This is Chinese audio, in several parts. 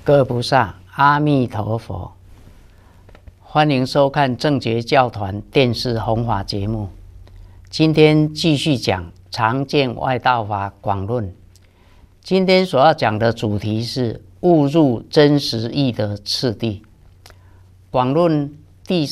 各位菩萨，阿弥陀佛！欢迎收看正觉教团电视弘法节目。今天继续讲常见外道法广论。今天所要讲的主题是悟入真实义的次第。广论第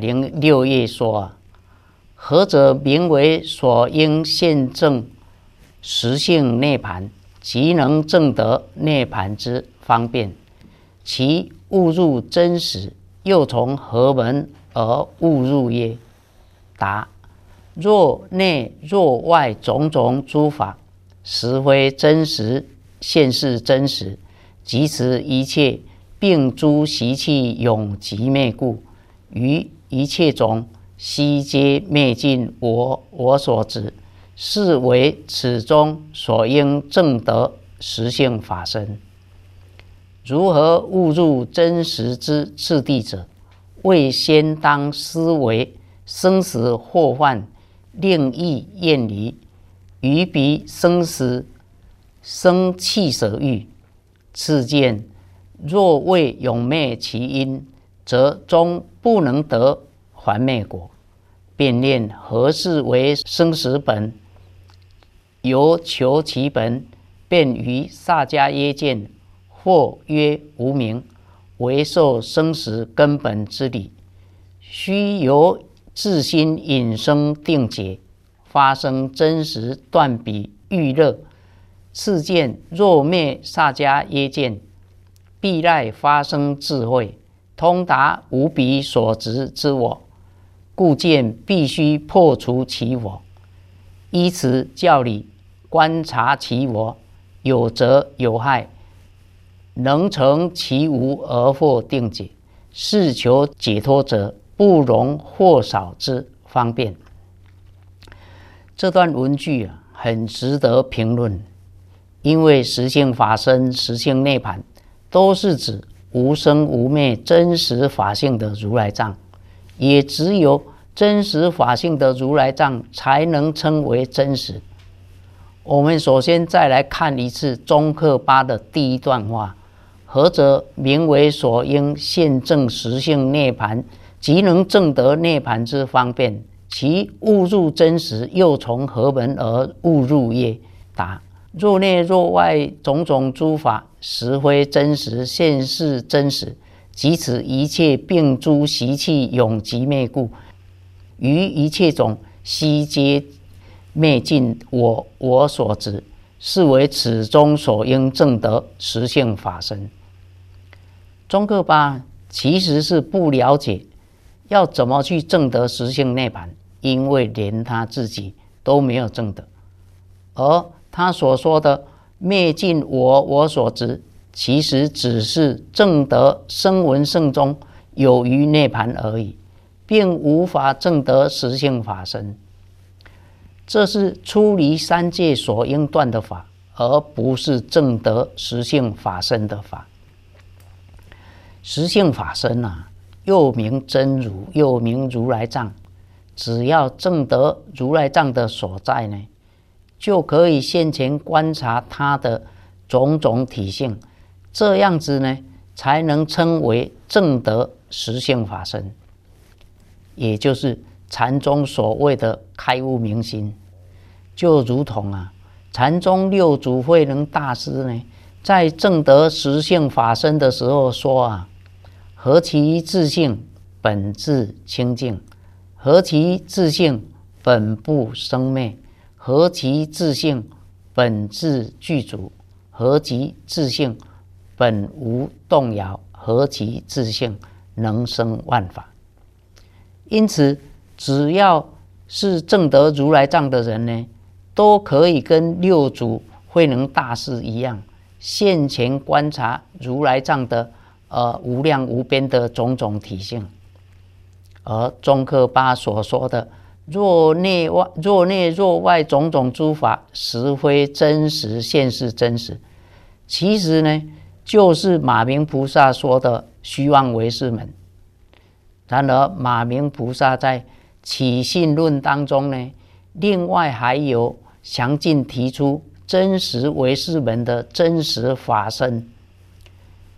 406页说：何者名为所应现证实性涅盘，即能证得涅盘之方便？其悟入真实，又从何门而悟入耶？答：若内若外种种诸法，实非真实，现是真实，即此一切并诸习气永即灭故，于一切种悉皆灭尽我所执，是为此中所应证得实性法身。如何悟入真实之次第者，未先当思维生死祸患，令意厌离，于彼生死生气舍欲。次见若未永灭其因，则终不能得还灭果。便念何事为生死本？由求其本，便于萨迦耶见，或曰无明，为受生死根本之理，须由自心引生定解，发生真实断彼欲乐。次见若灭萨迦耶见，必赖发生智慧，通达无彼所执之我，故见必须破除其我，依此教理观察其我，有则有害，能成其无而获定解，是求解脱者不容或少之方便。这段文句很值得评论，因为实性法身、实性涅盘都是指无生无灭真实法性的如来藏，也只有真实法性的如来藏才能称为真实。我们首先再来看一次中课8的第一段话：何者名为所应现证实性涅盘，即能证得涅盘之方便？其悟入真实，又从何门而悟入耶？答：若内若外种种诸法，实非真实，现是真实，即此一切并诸习气永即灭故，于一切种悉皆灭尽我所执，是为此中所应证得实性法身。中课8其实是不了解要怎么去证得实性涅盘，因为连他自己都没有证得。而他所说的灭尽我所执，其实只是证得声闻圣中有余涅盘而已，并无法证得实性法身。这是出离三界所应断的法，而不是证得实性法身的法。实性法身又名真如，又名如来藏。只要证得如来藏的所在呢，就可以现前观察它的种种体性，这样子呢，才能称为证得实性法身，也就是禅宗所谓的开悟明心。就如同禅宗六祖慧能大师呢，在证得实性法身的时候说何其自性本自清净，何其自性本不生灭，何其自性本自具足，何其自性本无动摇，何其自性能生万法。因此只要是证得如来藏的人呢，都可以跟六祖慧能大师一样，现前观察如来藏的无量无边的种种体性。而中课8所说的若内若外种种诸法，实非真实，现是真实，其实呢，就是马明菩萨说的虚妄唯识门。然而马明菩萨在起信论当中呢，另外还有详尽提出真实唯识门的真实法身，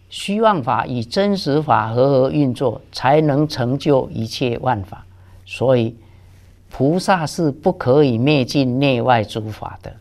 虚妄法与真实法合合运作，才能成就一切万法。所以菩萨是不可以灭尽内外诸法的。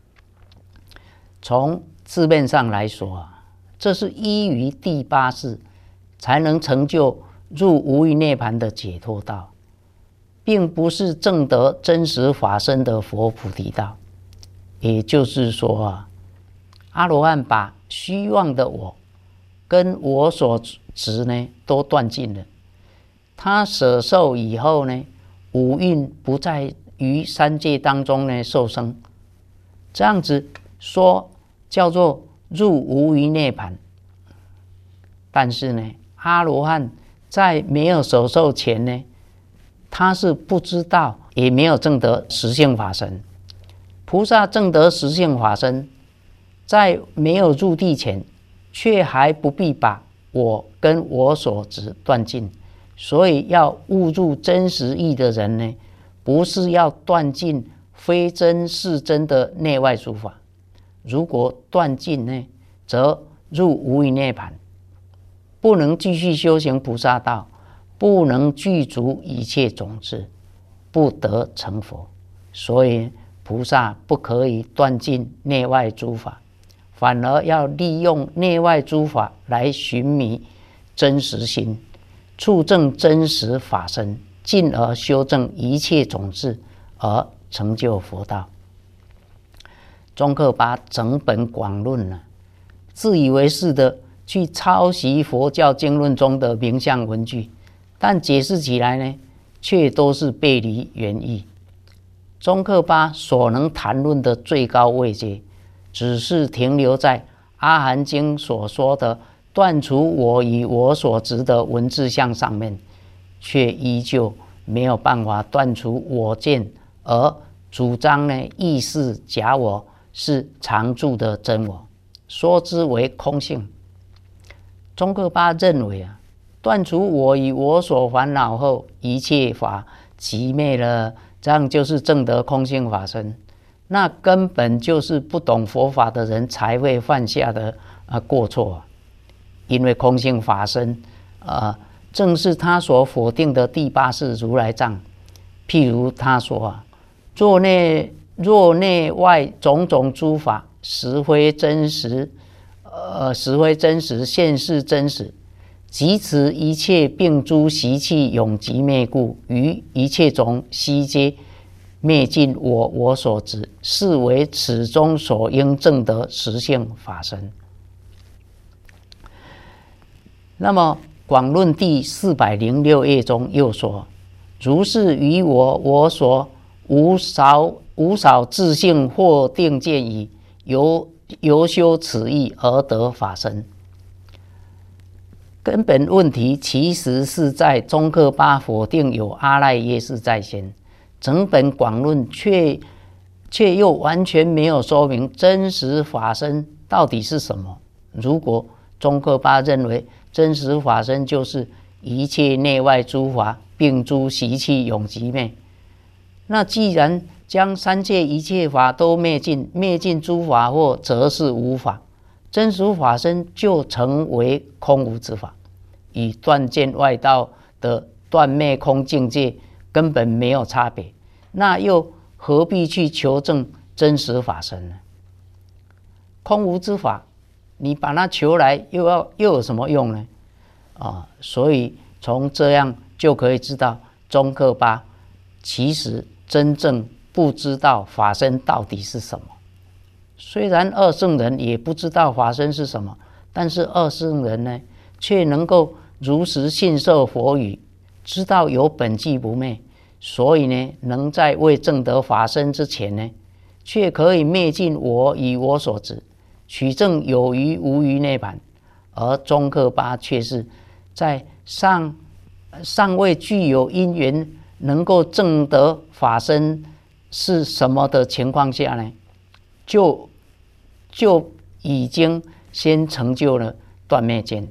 从字面上来说，这是依于第八识才能成就入无余涅槃的解脱道，并不是证得真实法身的佛菩提道。也就是说阿罗汉把虚妄的我跟我所执呢都断尽了，他舍受以后呢，五蕴不再于三界当中呢受生，这样子说叫做入无余涅槃。但是呢，阿罗汉在没有舍受前呢，他是不知道，也没有证得实性法身。菩萨证得实性法身，在没有入地前，却还不必把我跟我所执断尽。所以要悟入真实义的人呢，不是要断尽非真是真的内外诸法。如果断尽呢，则入无余涅槃，不能继续修行菩萨道，不能具足一切种子，不得成佛。所以菩萨不可以断尽内外诸法，反而要利用内外诸法来寻觅真实心，触证真实法身，进而修正一切种子，而成就佛道。宗喀巴整本广论呢，自以为是的去抄袭佛教经论中的名相文句，但解释起来呢，却都是背离原意。宗喀巴所能谈论的最高位阶，只是停留在阿含经所说的断除我与我所执的文字相上面，却依旧没有办法断除我见，而主张呢意识假我是常住的真我，说之为空性。宗喀巴认为断除我与我所烦恼后，一切法即灭了，这样就是证得空性法身。那根本就是不懂佛法的人才会犯下的过错。因为空性法身正是他所否定的第八识如来藏。譬如他说若内外种种诸法实非真实，现是真实，即此一切并诸习气永即灭故，于一切种悉皆灭尽我所执，是为此中所应证得实性法身。那么广论第406页中又说，如是于我所无少自性或定见已，由修此义而得法身。根本问题其实是在宗喀巴否定有阿赖耶识在先，整本广论却又完全没有说明真实法身到底是什么。如果宗喀巴认为真实法身就是一切内外诸法并诸习气永即灭，那既然将三界一切法都灭尽诸法或则是无法，真实法身就成为空无之法，与断见外道的断灭空境界根本没有差别，那又何必去求证真实法身呢？空无之法，你把它求来又有什么用呢？所以从这样就可以知道，宗喀巴其实真正不知道法身到底是什么。虽然二圣人也不知道法身是什么，但是二圣人呢，却能够如实信受佛语，知道有本际不灭，所以呢，能在未证得法身之前呢，却可以灭尽我与我所执，取证有余无余涅槃。而宗喀巴却是在尚未具有因缘能够证得法身是什么的情况下呢，就已经先成就了断灭见。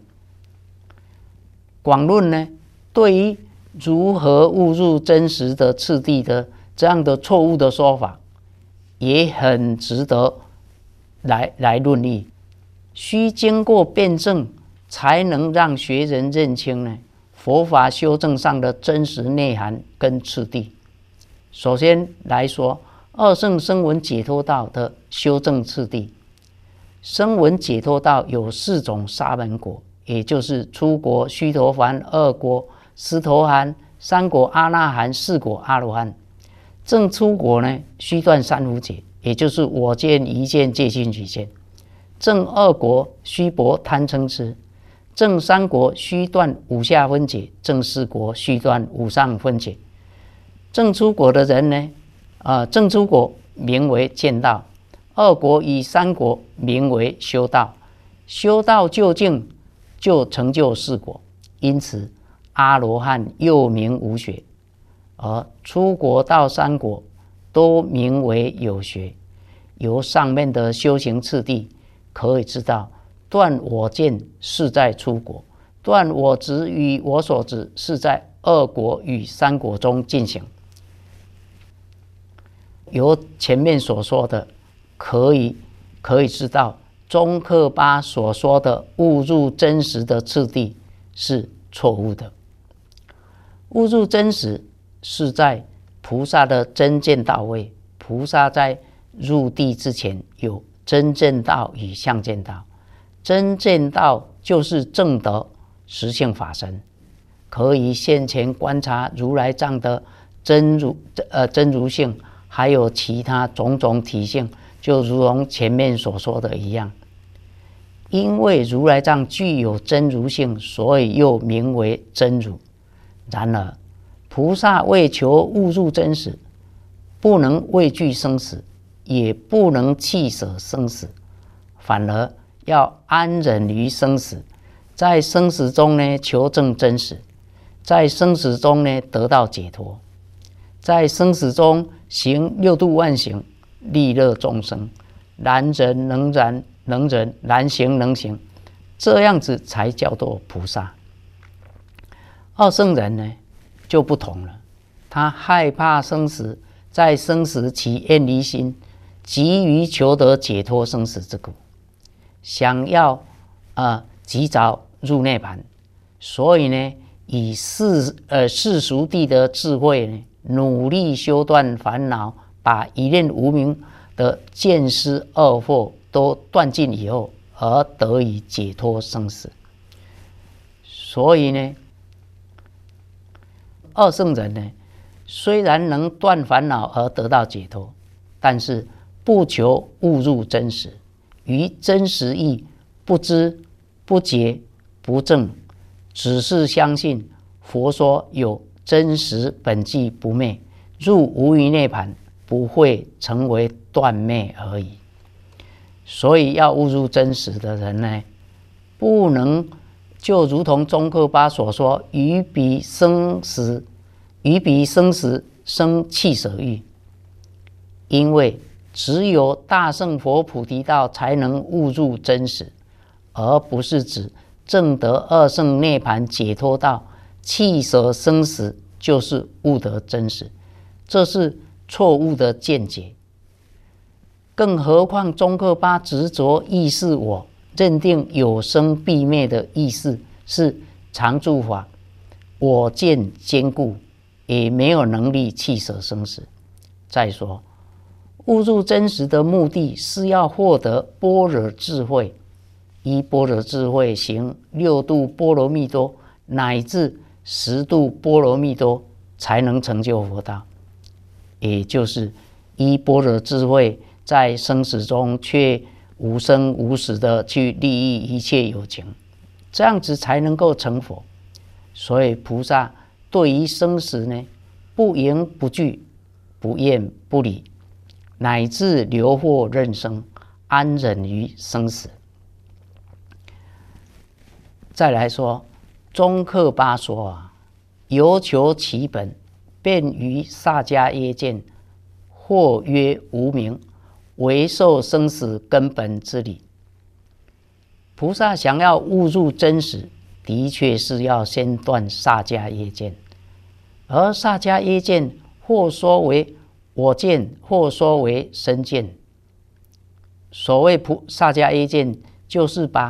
广论呢，对于如何悟入真实的次第的这样的错误的说法，也很值得来论议。需经过辩证， 才能让学人认清呢佛法修正上的真实内涵跟次第。首先来说，二圣声闻解脱道的修正次第。声闻解脱道有4种沙门果，也就是初果、须陀洹、2果、斯陀含、3果阿那含、4果阿罗汉。正初果呢，须断三无解，也就是我见、疑见、戒心取见。正2果须薄贪嗔痴。正3果须断五下分解。正4果须断五上分解。正初果的人呢，正初果名为见道，2果与3果名为修道。修道究竟就成就4果，因此阿罗汉又名无学，而初果到3果都名为有学。由上面的修行次第可以知道，断我见是在初果，断我执与我所执是在2果与3果中进行。由前面所说的可以知道，宗喀巴所说的悟入真实的次第是错误的。悟入真实是在菩萨的真见到位，菩萨在入地之前有真正道与相见道。真见道就是正德实性法身，可以现前观察如来藏的真如性，还有其他种种体性，就如同前面所说的一样。因为如来藏具有真如性，所以又名为真如。然而菩萨为求悟入真实，不能畏惧生死，也不能弃舍生死，反而要安忍于生死，在生死中呢求证真实，在生死中呢得到解脱，在生死中行6度万行，利乐众生，然忍能忍，然行能行，这样子才叫做菩萨。二圣人呢就不同了，他害怕生死，在生死起厌离心，急于求得解脱生死之苦，想要及早入涅槃，所以呢以世俗谛的智慧呢，努力修断烦恼，把一念无明的见思二惑都断尽以后，而得以解脱生死。所以呢，二圣人呢，虽然能断烦恼而得到解脱，但是不求悟入真实，于真实义不知、不觉、不证，只是相信佛说有真实本际不灭，入无余涅槃，不会成为断灭而已。所以要悟入真实的人呢，不能就如同宗喀巴所说，于彼生死生弃舍欲，因为只有大乘佛菩提道才能悟入真实，而不是指证得二圣涅槃解脱道，弃舍生死就是悟得真实，这是错误的见解。更何况宗喀巴执着意识我，认定有生必灭的意识是常住法，我见坚固，也没有能力弃舍生死。再说悟入真实的目的是要获得般若智慧，依般若智慧行6度波罗蜜多乃至10度波罗蜜多，才能成就佛道。也就是依般若智慧，在生死中却无生无死的去利益一切有情，这样子才能够成佛。所以菩萨对于生死呢，不迎不惧，不厌不离，乃至留祸任生，安忍于生死。再来说，宗喀巴说由求其本，便于萨迦耶见，或曰无明，为受生死根本之理。菩萨想要悟入真实，的确是要先断萨迦耶见，而萨迦耶见或说为我见，或说为身见。所谓萨迦耶见，就是把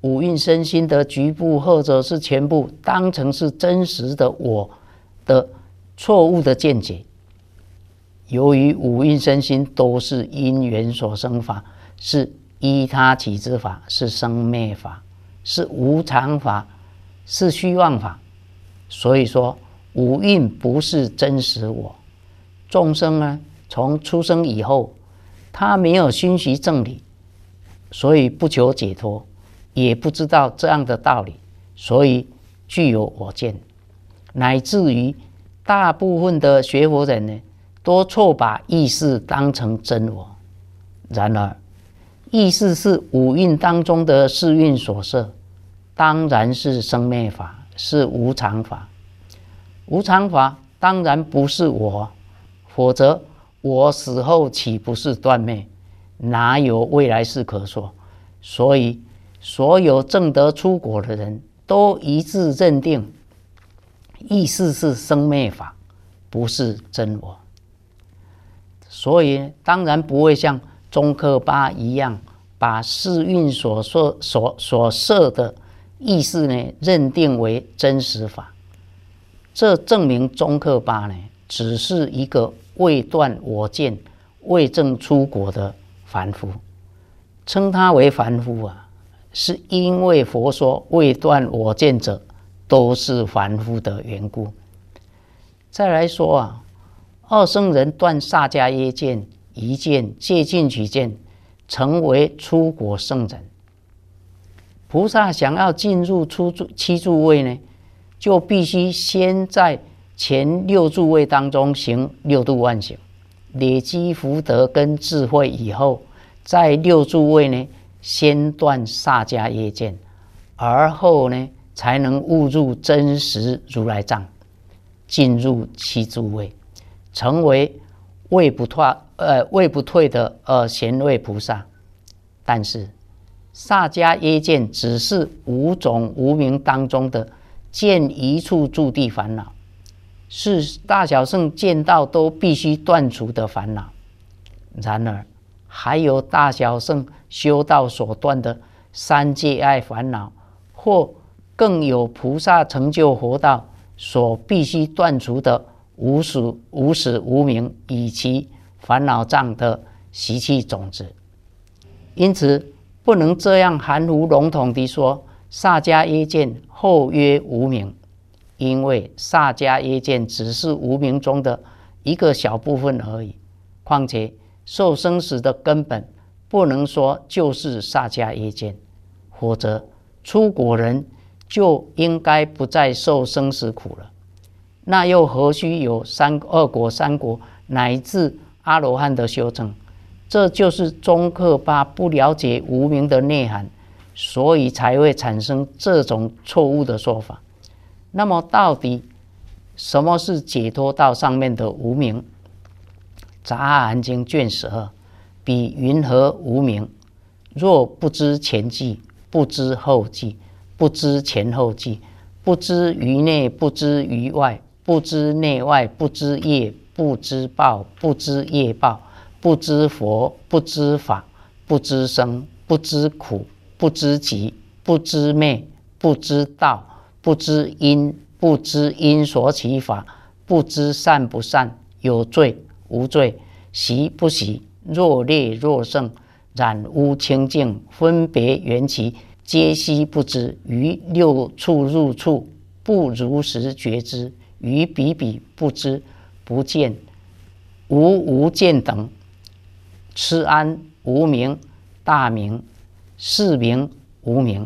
五蕴身心的局部或者是全部当成是真实的我的错误的见解。由于五蕴身心都是因缘所生法，是依他起之法，是生灭法，是无常法，是虚妄法，所以说五蕴不是真实我。众生呢，从出生以后，他没有熏习正理，所以不求解脱，也不知道这样的道理，所以具有我见，乃至于大部分的学佛人呢，都错把意识当成真我。然而意识是五蕴当中的四蕴所摄，当然是生灭法，是无常法。无常法当然不是我，否则我死后岂不是断灭？哪有未来世可说？所以所有证得出果的人都一致认定意识是生灭法，不是真我。所以当然不会像宗喀巴一样，把四蕴所摄的意识呢认定为真实法。这证明宗喀巴呢只是一个未断我见、未证出果的凡夫。称他为凡夫啊，是因为佛说未断我见者都是凡夫的缘故。再来说啊，二圣人断萨迦耶见、疑见、戒禁取见，成为出果圣人。菩萨想要进入七住位呢，就必须先在前六住位当中行六度万行，累积福德跟智慧以后，在六住位呢先断萨迦耶见，而后呢才能悟入真实如来藏，进入七住位，成为位不退的贤位菩萨。但是萨迦耶见只是五种无明当中的见一处住地烦恼，是大小圣见到都必须断除的烦恼。然而还有大小圣修道所断的三界爱烦恼，或更有菩萨成就佛道所必须断除的无始无明以及烦恼障的习气种子。因此不能这样含糊笼统地说萨迦耶见后曰无明，因为萨迦耶见只是无明中的一个小部分而已。况且受生死的根本不能说就是萨迦耶见，否则出果人就应该不再受生死苦了，那又何须有二果、三果乃至阿罗汉的修证？这就是宗喀巴不了解无明的内涵，所以才会产生这种错误的说法。那么到底什么是解脱道上面的无明？杂阿含经卷12，彼云何无明？若不知前际，不知后际，不知前后际，不知于内，不知于外，不知内外，不知业，不知报，不知业报，不知佛，不知法，不知生，不知苦，不知集，不知灭，不知道，不知因，不知因所起法，不知善不善，有罪无罪，习不习，若劣若胜，染污清净，分别缘起，皆悉不知。于六处入处，不如实觉知，于彼彼不知，不见，无见等，痴安无明，大明，是名无明。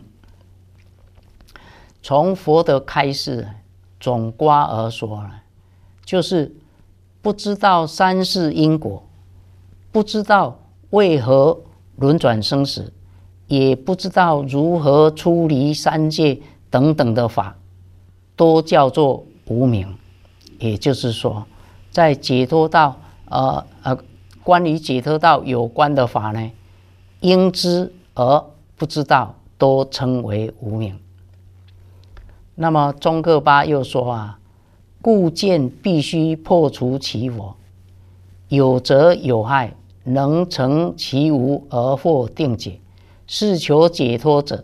从佛的开示总括而说，就是不知道三世因果，不知道为何轮转生死，也不知道如何出离三界等等的法，都叫做无明。也就是说，在解脱道关于解脱道有关的法呢，应知而不知道，都称为无明。那么宗喀巴又说故见必须破除其我，有则有害，能成其无而获定解。是求解脱者，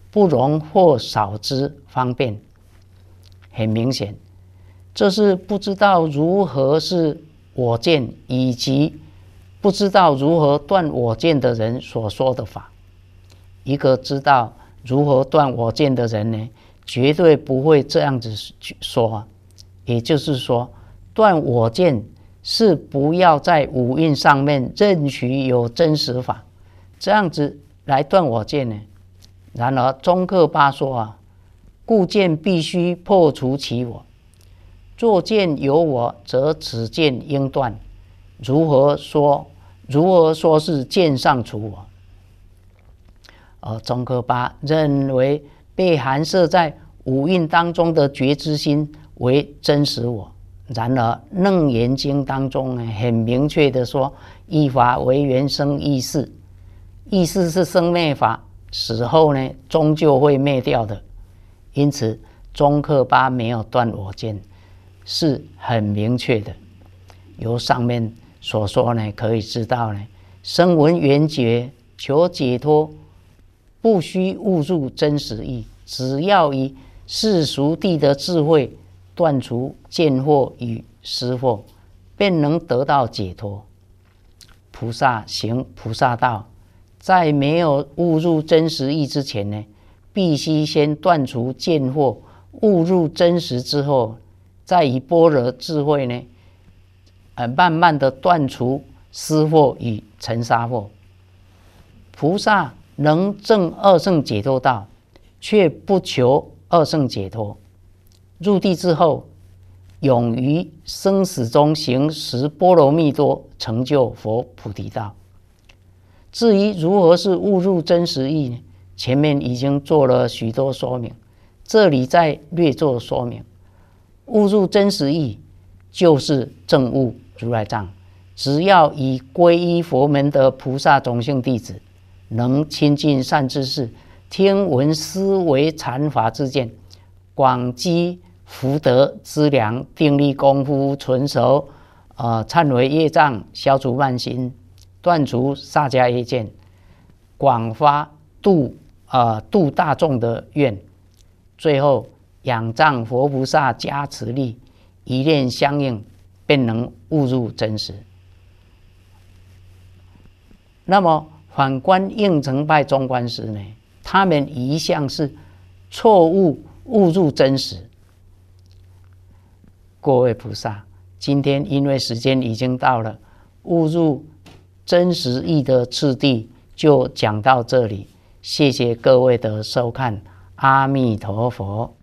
不容或少之方便。很明显，这是不知道如何是我见，以及不知道如何断我见的人所说的法。一个知道如何断我见的人呢，绝对不会这样子说。也就是说，断我见是不要在五蕴上面任许有真实法，这样子来断我见呢。然而宗喀巴说故见必须破除其我，若见有我，则此见应断。如何说是见上除我？而宗喀巴认为被含摄在五蕴当中的觉知心为真实我。然而楞严经当中很明确的说，一法为缘生意识，意识是生灭法，死后呢终究会灭掉的。因此宗喀巴没有断我见，是很明确的。由上面所说呢，可以知道呢，声闻缘觉求解脱，不需误入真实义，只要以世俗谛的智慧断除见惑与识惑，便能得到解脱。菩萨行菩萨道，在没有误入真实义之前呢，必须先断除见惑，误入真实之后，再以般若智慧呢，慢慢的断除思惑与尘沙惑。菩萨能证二乘解脱道，却不求二乘解脱。入地之后，勇于生死中行十波罗蜜多，成就佛菩提道。至于如何是误入真实义呢？前面已经做了许多说明，这里再略作说明。误入真实义，就是证悟如来藏。只要以皈依佛门的菩萨种性弟子，能亲近善知识，听闻思维禅法之见，广积福德资粮，定力功夫纯熟，忏悔业障，消除慢心，断除萨迦业见，广发度大众的愿，最后仰仗佛菩萨加持力，一念相应，便能悟入真实。那么反观应成派中观师呢，他们一向是错误误入真实。各位菩萨，今天因为时间已经到了，误入真实义的次第就讲到这里。谢谢各位的收看，阿弥陀佛。